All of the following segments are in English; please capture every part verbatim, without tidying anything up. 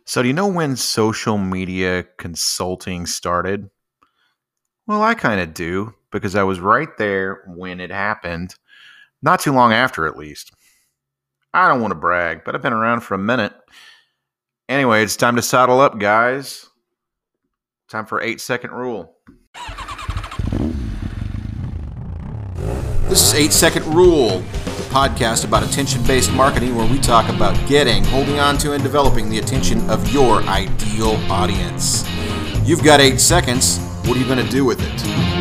So, do you know when social media consulting started? Well, I kind of do because I was right there when it happened, not too long after, at least. I don't want to brag, but I've been around for a minute. Anyway, it's time to saddle up, guys. Time for eight second rule. This is eight second rule, the podcast about attention based marketing where we talk about getting, holding on to, and developing the attention of your ideal audience. You've got eight seconds. What are you going to do with it?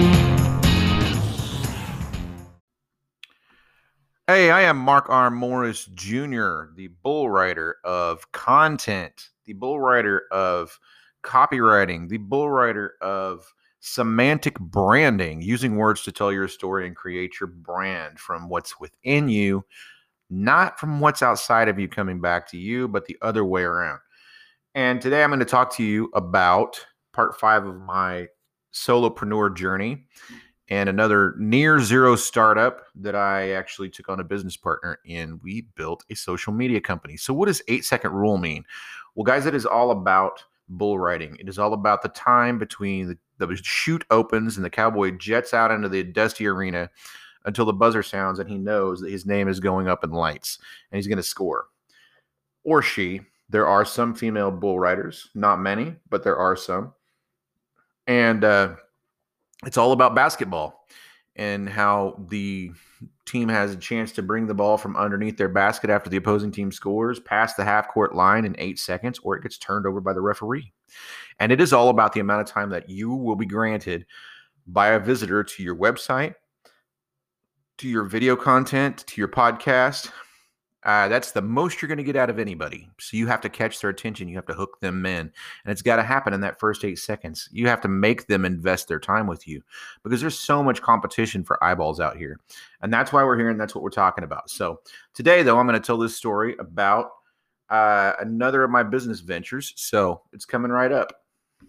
Hey, I am Mark R. Morris Junior, the bull rider of content, the bull rider of copywriting, the bull rider of semantic branding, using words to tell your story and create your brand from what's within you, not from what's outside of you coming back to you, but the other way around. And today I'm going to talk to you about part five of my solopreneur journey and another near zero startup that I actually took on a business partner in. We built a social media company. So what does eight second rule mean? Well, guys, it is all about bull riding. It is all about the time between the, the chute opens and the cowboy jets out into the dusty arena until the buzzer sounds and he knows that his name is going up in lights and he's going to score. Or she. There are some female bull riders, not many, but there are some. And uh, it's all about basketball and how the team has a chance to bring the ball from underneath their basket after the opposing team scores past the half court line in eight seconds, or it gets turned over by the referee. And it is all about the amount of time that you will be granted by a visitor to your website, to your video content, to your podcast. Uh, that's the most you're going to get out of anybody. So you have to catch their attention. You have to hook them in. And it's got to happen in that first eight seconds. You have to make them invest their time with you because there's so much competition for eyeballs out here. And that's why we're here, and that's what we're talking about. So today, though, I'm going to tell this story about uh, another of my business ventures. So it's coming right up.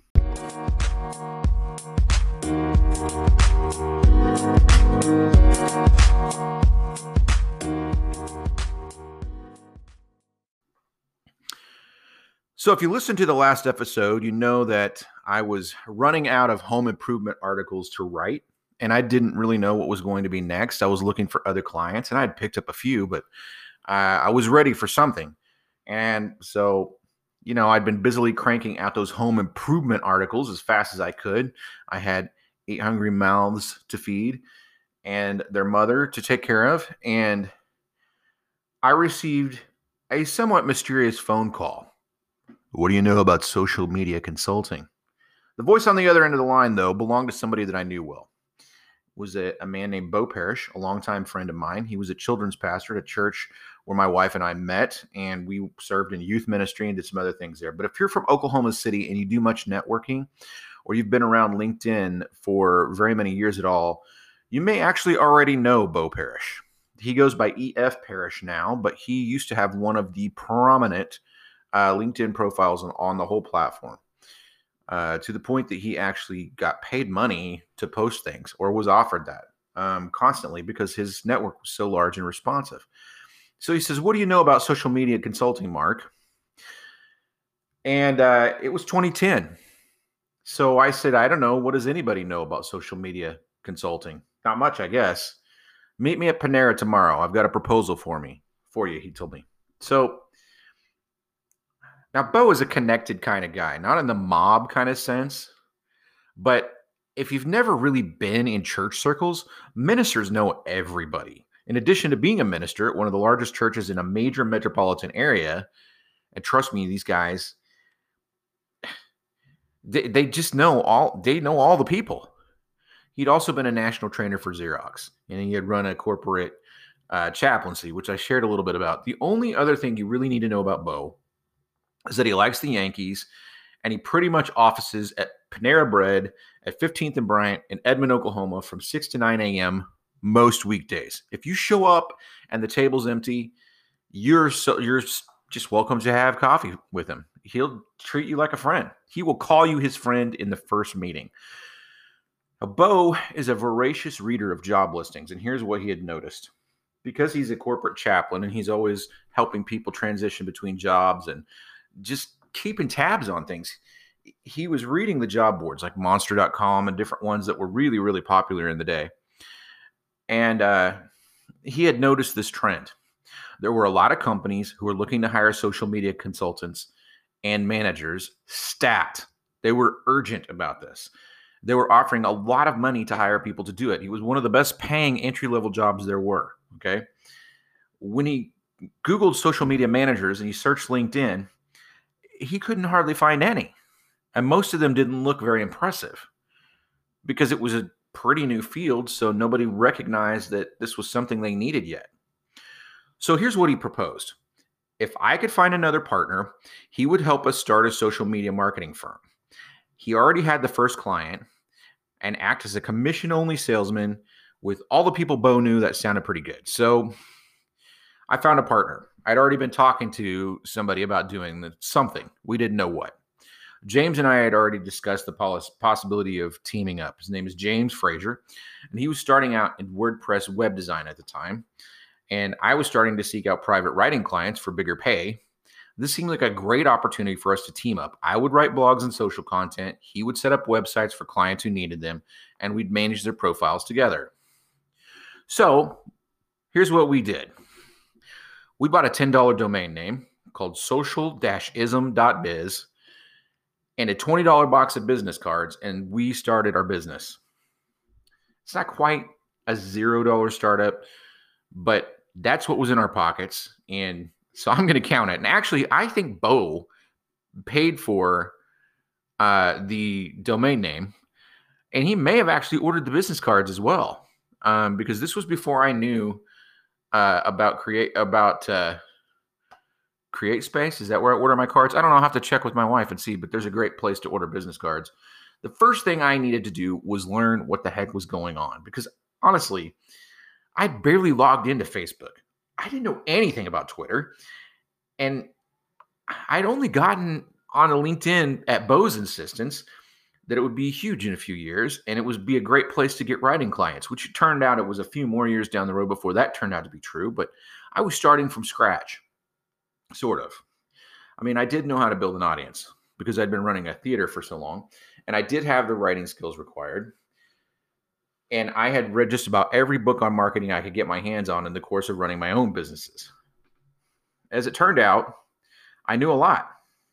So if you listened to the last episode, you know that I was running out of home improvement articles to write, and I didn't really know what was going to be next. I was looking for other clients, and I had picked up a few, but uh, I was ready for something. And so, you know, I'd been busily cranking out those home improvement articles as fast as I could. I had eight hungry mouths to feed and their mother to take care of, and I received a somewhat mysterious phone call. What do you know about social media consulting? The voice on the other end of the line, though, belonged to somebody that I knew well. It was a, a man named Bo Parrish, a longtime friend of mine. He was a children's pastor at a church where my wife and I met, and we served in youth ministry and did some other things there. But if you're from Oklahoma City and you do much networking, or you've been around LinkedIn for very many years at all, you may actually already know Bo Parrish. He goes by E F Parrish now, but he used to have one of the prominent Uh, LinkedIn profiles on, on the whole platform, uh, to the point that he actually got paid money to post things, or was offered that um, constantly because his network was so large and responsive. So he says, what do you know about social media consulting, Mark? And uh, it was twenty ten. So I said, I don't know. What does anybody know about social media consulting? Not much, I guess. Meet me at Panera tomorrow. I've got a proposal for me, for you, he told me. So now, Bo is a connected kind of guy, not in the mob kind of sense, but if you've never really been in church circles, ministers know everybody. In addition to being a minister at one of the largest churches in a major metropolitan area, and trust me, these guys, they, they just know all, they know all the people. He'd also been a national trainer for Xerox, and he had run a corporate uh, chaplaincy, which I shared a little bit about. The only other thing you really need to know about Bo is that he likes the Yankees, and he pretty much offices at Panera Bread at fifteenth and Bryant in Edmond, Oklahoma from six to nine a.m. most weekdays. If you show up and the table's empty, you're so you're just welcome to have coffee with him. He'll treat you like a friend. He will call you his friend in the first meeting. Now, Bo is a voracious reader of job listings, and here's what he had noticed. Because he's a corporate chaplain and he's always helping people transition between jobs and just keeping tabs on things. He was reading the job boards like monster dot com and different ones that were really, really popular in the day. And uh, he had noticed this trend. There were a lot of companies who were looking to hire social media consultants and managers stat. They were urgent about this. They were offering a lot of money to hire people to do it. He was one of the best paying entry-level jobs there were, okay? When he Googled social media managers and he searched LinkedIn, he couldn't hardly find any. And most of them didn't look very impressive because it was a pretty new field, so nobody recognized that this was something they needed yet. So here's what he proposed. If I could find another partner, he would help us start a social media marketing firm. He already had the first client and act as a commission-only salesman with all the people Bo knew. That sounded pretty good. So I found a partner. I'd already been talking to somebody about doing something. We didn't know what. James and I had already discussed the possibility of teaming up. His name is James Frazier, and he was starting out in WordPress web design at the time. And I was starting to seek out private writing clients for bigger pay. This seemed like a great opportunity for us to team up. I would write blogs and social content. He would set up websites for clients who needed them, and we'd manage their profiles together. So here's what we did. We bought a ten dollar domain name called social dash ism dot biz and a twenty dollar box of business cards, and we started our business. It's not quite a zero dollar startup, but that's what was in our pockets, and so I'm going to count it. And actually, I think Bo paid for uh, the domain name, and he may have actually ordered the business cards as well, um, because this was before I knew uh, about create about uh, CreateSpace. Is that where I order my cards? I don't know. I'll have to check with my wife and see, but there's a great place to order business cards. The first thing I needed to do was learn what the heck was going on, because honestly, I barely logged into Facebook. I didn't know anything about Twitter. And I'd only gotten on a LinkedIn at Bo's insistence that it would be huge in a few years, and it would be a great place to get writing clients, which it turned out it was a few more years down the road before that turned out to be true. But I was starting from scratch, sort of. I mean, I did know how to build an audience because I'd been running a theater for so long, and I did have the writing skills required. And I had read just about every book on marketing I could get my hands on in the course of running my own businesses. As it turned out, I knew a lot.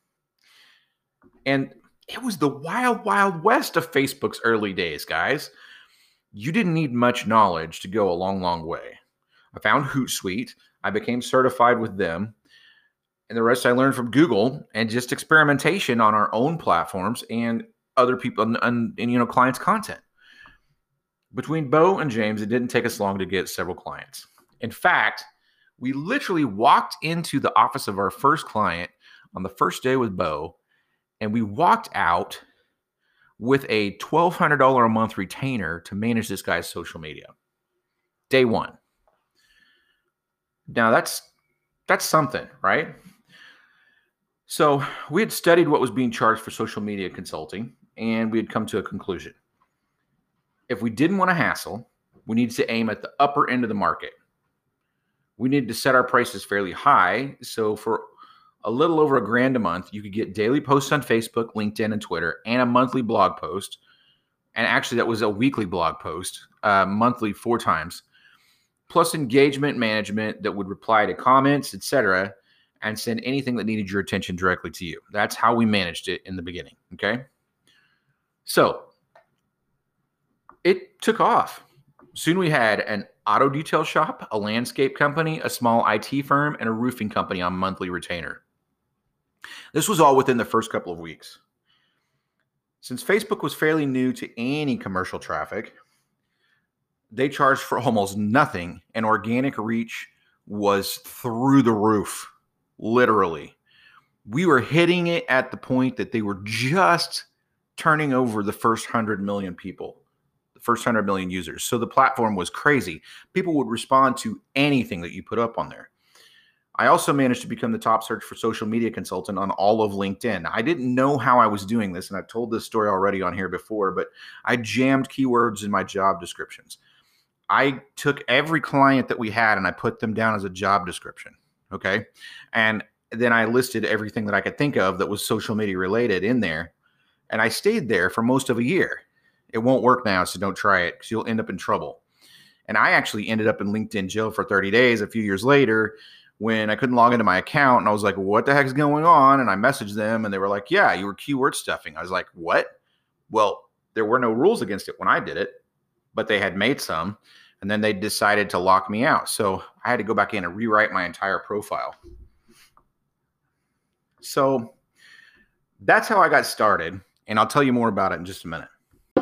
And it was the wild, wild west of Facebook's early days, guys. You didn't need much knowledge to go a long, long way. I found Hootsuite. I became certified with them. And the rest I learned from Google and just experimentation on our own platforms and other people and, and, and you know, clients' content. Between Bo and James, it didn't take us long to get several clients. In fact, we literally walked into the office of our first client on the first day with Bo, and we walked out with a twelve hundred dollars a month retainer to manage this guy's social media. Day one. Now, that's that's something, right? So we had studied what was being charged for social media consulting, and we had come to a conclusion. If we didn't want to hassle, we needed to aim at the upper end of the market. We needed to set our prices fairly high. So for a little over a grand a month, you could get daily posts on Facebook, LinkedIn, and Twitter, and a monthly blog post. And actually, that was a weekly blog post, uh, monthly four times, plus engagement management that would reply to comments, et cetera, and send anything that needed your attention directly to you. That's how we managed it in the beginning, okay? So it took off. Soon we had an auto detail shop, a landscape company, a small I T firm, and a roofing company on monthly retainer. This was all within the first couple of weeks. Since Facebook was fairly new to any commercial traffic, they charged for almost nothing, and organic reach was through the roof, literally. We were hitting it at the point that they were just turning over the first one hundred million people. First one hundred million users. So the platform was crazy. People would respond to anything that you put up on there. I also managed to become the top search for social media consultant on all of LinkedIn. I didn't know how I was doing this, and I've told this story already on here before, but I jammed keywords in my job descriptions. I took every client that we had and I put them down as a job description, okay? And then I listed everything that I could think of that was social media related in there. And I stayed there for most of a year. It won't work now, so don't try it because you'll end up in trouble. And I actually ended up in LinkedIn jail for thirty days a few years later when I couldn't log into my account. And I was like, what the heck is going on? And I messaged them and they were like, yeah, you were keyword stuffing. I was like, what? Well, there were no rules against it when I did it, but they had made some. And then they decided to lock me out. So I had to go back in and rewrite my entire profile. So that's how I got started. And I'll tell you more about it in just a minute.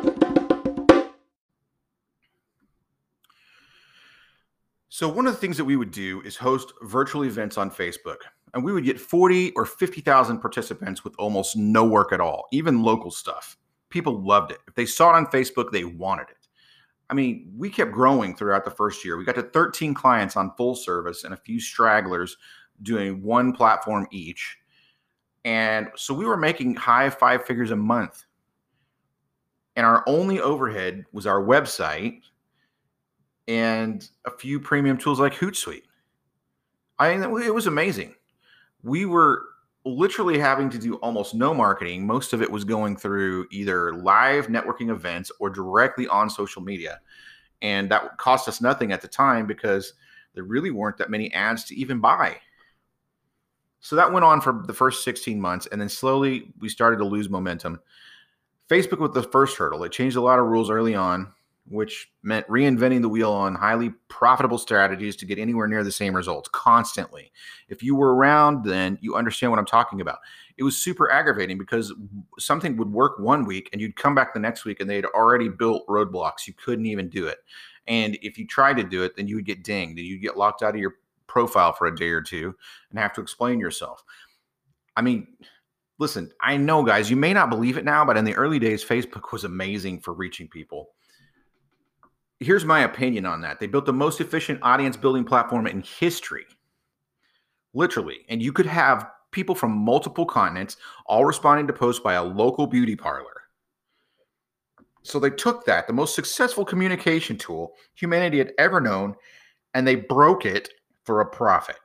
So one of the things that we would do is host virtual events on Facebook. And we would get forty or fifty thousand participants with almost no work at all, even local stuff. People loved it. If they saw it on Facebook, they wanted it. I mean, we kept growing throughout the first year. We got to thirteen clients on full service and a few stragglers doing one platform each. And so we were making high five figures a month. And our only overhead was our website and a few premium tools like Hootsuite. I mean, it was amazing. We were literally having to do almost no marketing. Most of it was going through either live networking events or directly on social media. And that cost us nothing at the time because there really weren't that many ads to even buy. So that went on for the first sixteen months. And then slowly we started to lose momentum. Facebook was the first hurdle. It changed a lot of rules early on, which meant reinventing the wheel on highly profitable strategies to get anywhere near the same results constantly. If you were around then, you understand what I'm talking about. It was super aggravating because something would work one week and you'd come back the next week and they'd already built roadblocks. You couldn't even do it. And if you tried to do it, then you would get dinged and you'd get locked out of your profile for a day or two and have to explain yourself. I mean, listen, I know, guys, you may not believe it now, but in the early days, Facebook was amazing for reaching people. Here's my opinion on that. They built the most efficient audience building platform in history, literally. And you could have people from multiple continents all responding to posts by a local beauty parlor. So they took that, the most successful communication tool humanity had ever known, and they broke it for a profit.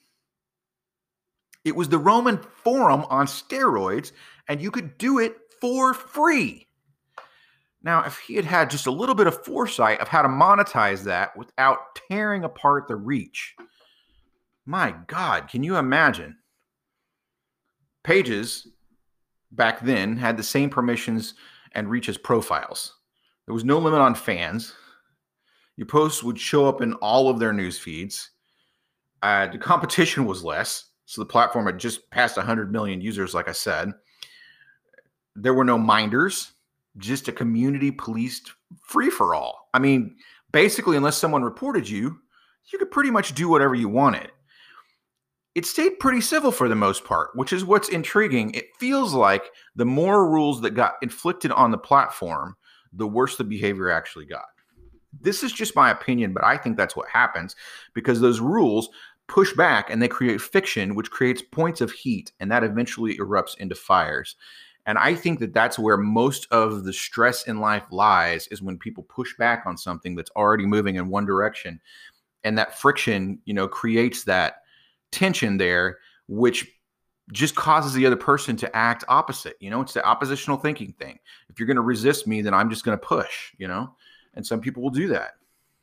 It was the Roman Forum on steroids, and you could do it for free. Now, if he had had just a little bit of foresight of how to monetize that without tearing apart the reach, my God, can you imagine? Pages back then had the same permissions and reach as profiles. There was no limit on fans. Your posts would show up in all of their news feeds. Uh, the competition was less. So the platform had just passed one hundred million users, like I said. There were no minders, just a community policed free-for-all. I mean, basically, unless someone reported you, you could pretty much do whatever you wanted. It stayed pretty civil for the most part, which is what's intriguing. It feels like the more rules that got inflicted on the platform, the worse the behavior actually got. This is just my opinion, but I think that's what happens because those rules push back and they create fiction, which creates points of heat, and that eventually erupts into fires. And I think that that's where most of the stress in life lies, is when people push back on something that's already moving in one direction. And that friction, you know, creates that tension there, which just causes the other person to act opposite. You know, it's the oppositional thinking thing. If you're going to resist me, then I'm just going to push, you know, and some people will do that.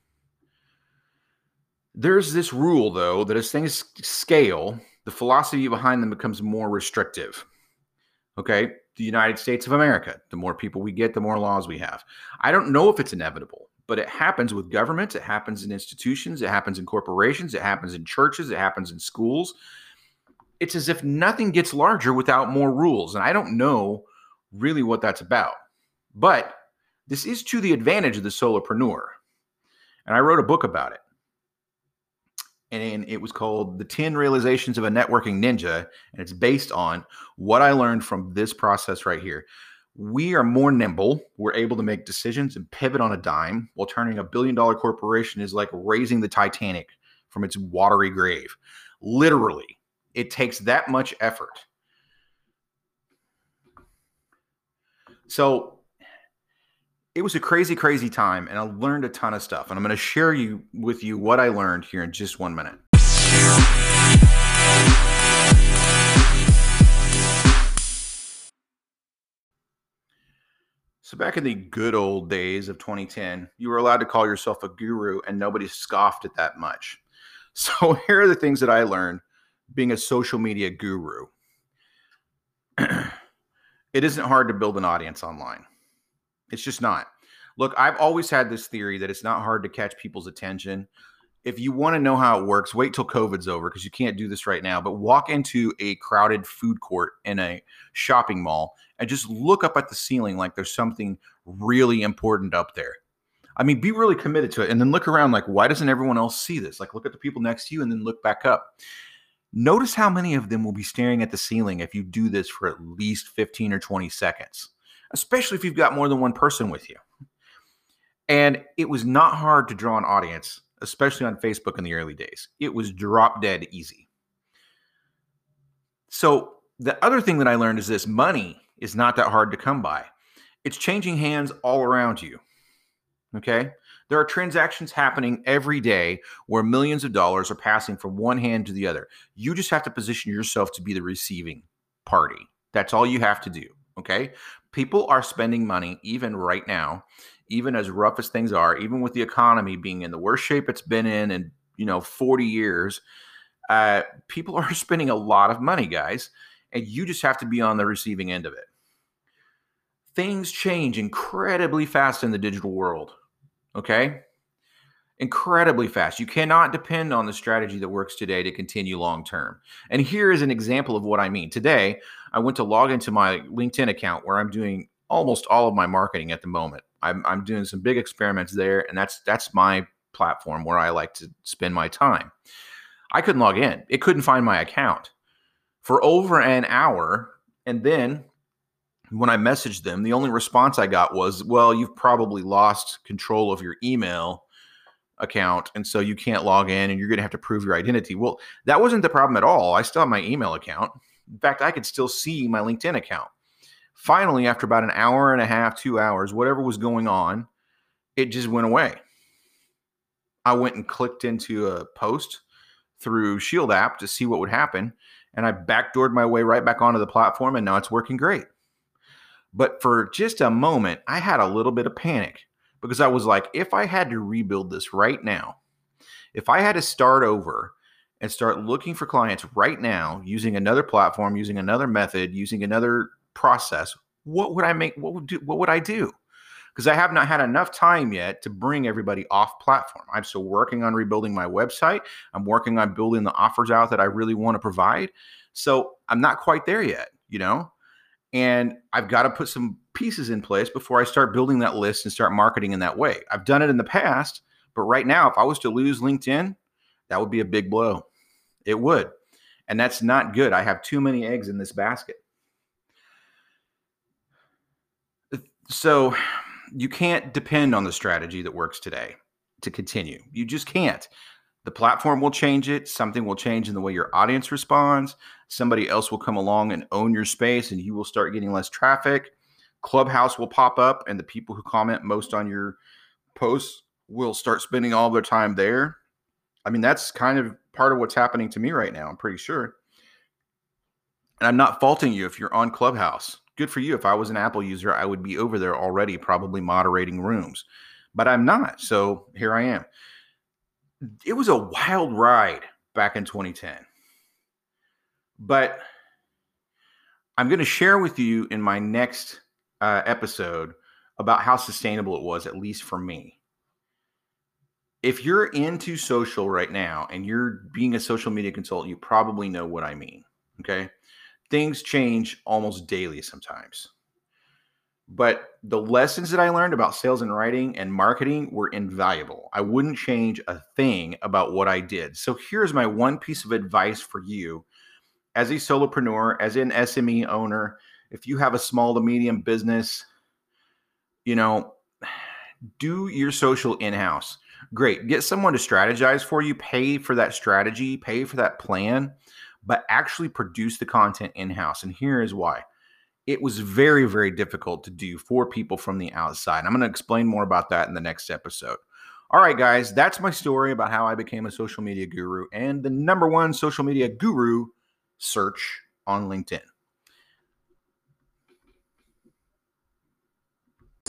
There's this rule, though, that as things scale, the philosophy behind them becomes more restrictive. Okay, the United States of America, the more people we get, the more laws we have. I don't know if it's inevitable, but it happens with governments. It happens in institutions. It happens in corporations. It happens in churches. It happens in schools. It's as if nothing gets larger without more rules. And I don't know really what that's about. But this is to the advantage of the solopreneur. And I wrote a book about it. And it was called The ten Realizations of a Networking Ninja. And it's based on what I learned from this process right here. We are more nimble. We're able to make decisions and pivot on a dime, while turning a billion dollar corporation is like raising the Titanic from its watery grave. Literally, it takes that much effort. So it was a crazy, crazy time, and I learned a ton of stuff. And I'm going to share you with you what I learned here in just one minute. So back in the good old days of twenty ten, you were allowed to call yourself a guru and nobody scoffed at that much. So here are the things that I learned being a social media guru. It isn't hard to build an audience online. It's just not. Look, I've always had this theory that it's not hard to catch people's attention. If you want to know how it works, wait till COVID's over because you can't do this right now. But walk into a crowded food court in a shopping mall and just look up at the ceiling like there's something really important up there. I mean, be really committed to it and then look around like, why doesn't everyone else see this? Like, look at the people next to you and then look back up. Notice how many of them will be staring at the ceiling if you do this for at least fifteen or twenty seconds, especially if you've got more than one person with you. And it was not hard to draw an audience, especially on Facebook in the early days. It was drop dead easy. So the other thing that I learned is this: money is not that hard to come by. It's changing hands all around you. Okay? There are transactions happening every day where millions of dollars are passing from one hand to the other. You just have to position yourself to be the receiving party. That's all you have to do. Okay? People are spending money even right now, even as rough as things are, even with the economy being in the worst shape it's been in in, you know, forty years. Uh, people are spending a lot of money, guys, and you just have to be on the receiving end of it. Things change incredibly fast in the digital world. Okay? Incredibly fast. You cannot depend on the strategy that works today to continue long term. And here is an example of what I mean. Today, I went to log into my LinkedIn account where I'm doing almost all of my marketing at the moment. I'm, I'm doing some big experiments there, and that's that's my platform where I like to spend my time. I couldn't log in. It couldn't find my account for over an hour. And then when I messaged them, the only response I got was, well, you've probably lost control of your email account, and so you can't log in, and you're going to have to prove your identity. Well, that wasn't the problem at all. I still have my email account. In fact, I could still see my LinkedIn account. Finally, after about an hour and a half, two hours, whatever was going on, it just went away. I went and clicked into a post through Shield app to see what would happen, and I backdoored my way right back onto the platform, and now it's working great. But for just a moment, I had a little bit of panic because I was like, if I had to rebuild this right now, if I had to start over and start looking for clients right now using another platform, using another method, using another process, what would I make? What would do? What would I do? Because I have not had enough time yet to bring everybody off platform. I'm still working on rebuilding my website. I'm working on building the offers out that I really want to provide. So I'm not quite there yet, you know? And I've got to put some pieces in place before I start building that list and start marketing in that way. I've done it in the past, but right now, if I was to lose LinkedIn, that would be a big blow. It would. And that's not good. I have too many eggs in this basket. So you can't depend on the strategy that works today to continue. You just can't. The platform will change it. Something will change in the way your audience responds. Somebody else will come along and own your space, and you will start getting less traffic. Clubhouse will pop up, and the people who comment most on your posts will start spending all their time there. I mean, that's kind of part of what's happening to me right now, I'm pretty sure. And I'm not faulting you if you're on Clubhouse. Good for you. If I was an Apple user, I would be over there already, probably moderating rooms. But I'm not. So here I am. It was a wild ride back in twenty ten. But I'm going to share with you in my next uh, episode about how sustainable it was, at least for me. If you're into social right now and you're being a social media consultant, you probably know what I mean. Okay. Things change almost daily sometimes. But the lessons that I learned about sales and writing and marketing were invaluable. I wouldn't change a thing about what I did. So here's my one piece of advice for you as a solopreneur, as an S M E owner. If you have a small to medium business, you know, do your social in-house. Great. Get someone to strategize for you, pay for that strategy, pay for that plan, but actually produce the content in-house. And here is why. It was very, very difficult to do for people from the outside. I'm going to explain more about that in the next episode. All right, guys, that's my story about how I became a social media guru and the number one social media guru search on LinkedIn.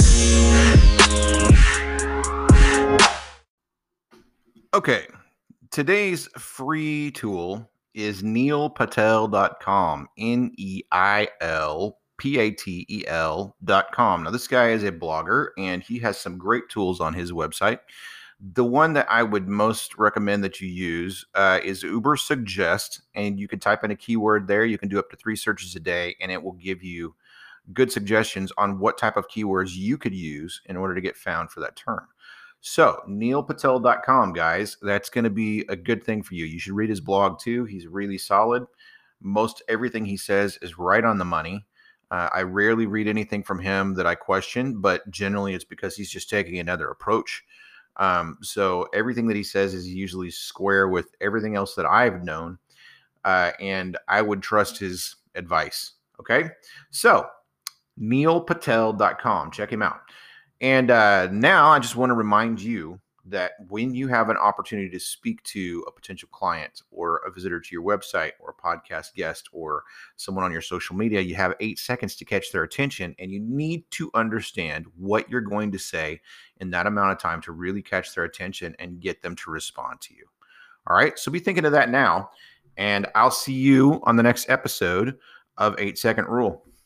Okay. Today's free tool is neil patel dot com. N E I L P A T E L dot com. Now, this guy is a blogger and he has some great tools on his website. The one that I would most recommend that you use uh, is Uber Suggest, and you can type in a keyword there. You can do up to three searches a day, and it will give you good suggestions on what type of keywords you could use in order to get found for that term. So, neil patel dot com, guys, that's going to be a good thing for you. You should read his blog too. He's really solid. Most everything he says is right on the money. Uh, I rarely read anything from him that I question, but generally it's because he's just taking another approach. Um, so everything that he says is usually square with everything else that I've known, uh, and I would trust his advice. Okay, so neil patel dot com, check him out. And uh, now I just want to remind you that when you have an opportunity to speak to a potential client or a visitor to your website or a podcast guest or someone on your social media, you have eight seconds to catch their attention, and you need to understand what you're going to say in that amount of time to really catch their attention and get them to respond to you. All right. So be thinking of that now, and I'll see you on the next episode of Eight Second Rule.